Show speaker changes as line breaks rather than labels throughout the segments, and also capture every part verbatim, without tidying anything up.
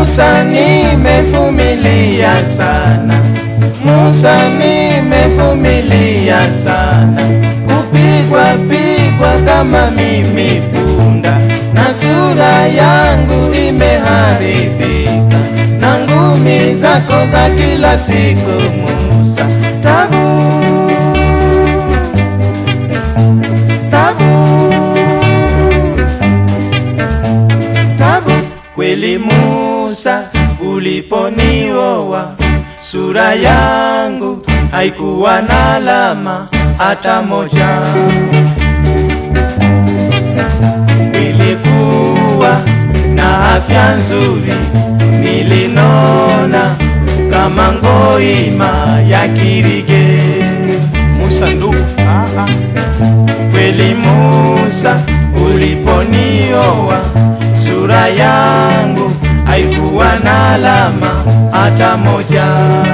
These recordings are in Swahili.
Musa nimevumilia sana, Musa nimevumilia sana, kupigwa pigwa kama mimi punda, na sura yangu imeharibika, na ngumi zako za kila siku Musa. Tabu, tabu, tabu. Kweli Musa uliponioa, sura yangu haikuwa na alama hata moja. Nilikuwa na afya nzuri, nilinona kama ngoima ya kirige. Musa ndugu, ah ah. Kweli Musa uliponioa, sura yangu haikuwa na alama hata moja.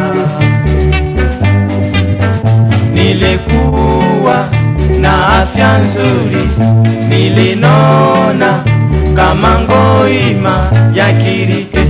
Nilikuwa na afya nzuri, nilinona kama ngoima ya kirike.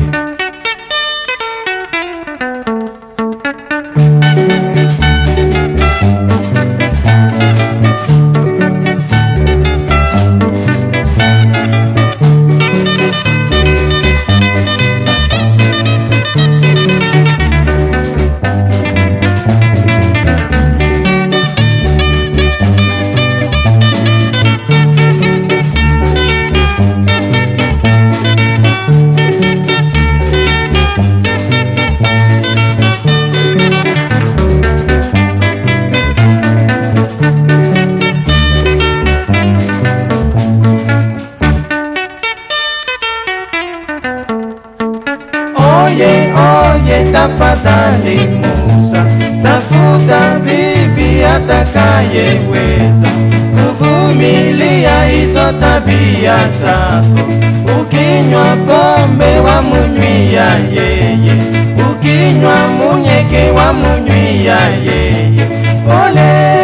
Oye, oye, tafadhali Musa, tafuta bibi atakayeweza kuvumilia hizo tabia zako. Ukinywa pombe wa munywia yeye, ukinywa munyeke wa munywia yeye. Ole